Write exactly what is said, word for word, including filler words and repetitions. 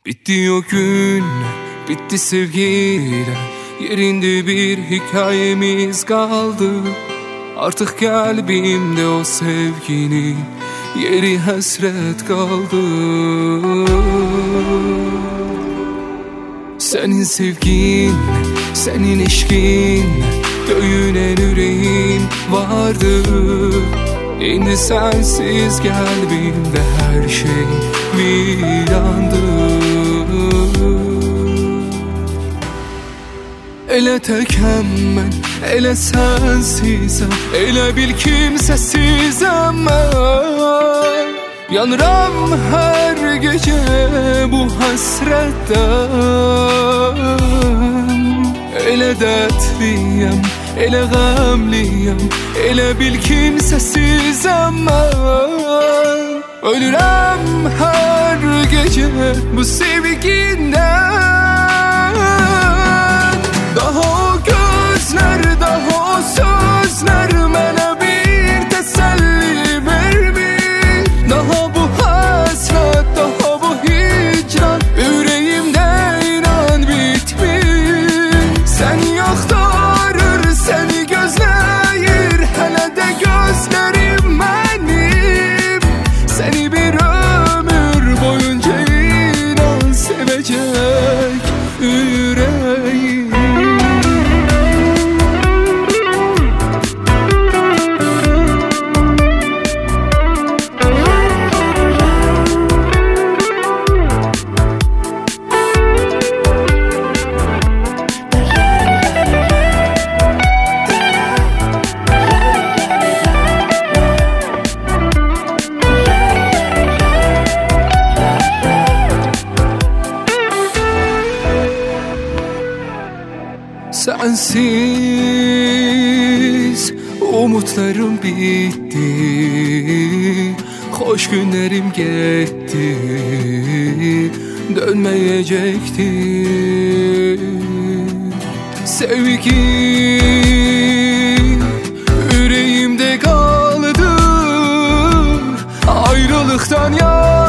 Bitti o gün, bitti sevgiler. Yerinde bir hikayemiz kaldı. Artık kalbimde o sevginin yeri hasret kaldı. Senin sevgin, senin eşkin, döyünen yüreğin vardı. Şimdi sensiz kalbimde her şey virandı. Elə təkəm mən, elə sensizəm, elə bil kimsəsizəm mən. Yanıram hər gecə bu həsrətdən. Elə dərtliyəm, elə qəmliyəm, elə bil kimsəsizəm mən. Ölürəm hər gecə bu sevgindən. Daha o gözler, daha o sözler mənə bir təsəlli vermir. Daha bu həsrət, daha bu hicran ürəyimdə inan bitmir. Səni axtarır, səni gözləyir, hələ də gözlərim mənim. Səni bir ömür boyunca inan sevəcək ürəyim. Sensiz umutlarım bitti, hoş günlerim gitti, dönmeyecekti. Sevgi yüreğimde kaldı, ayrılıktan ya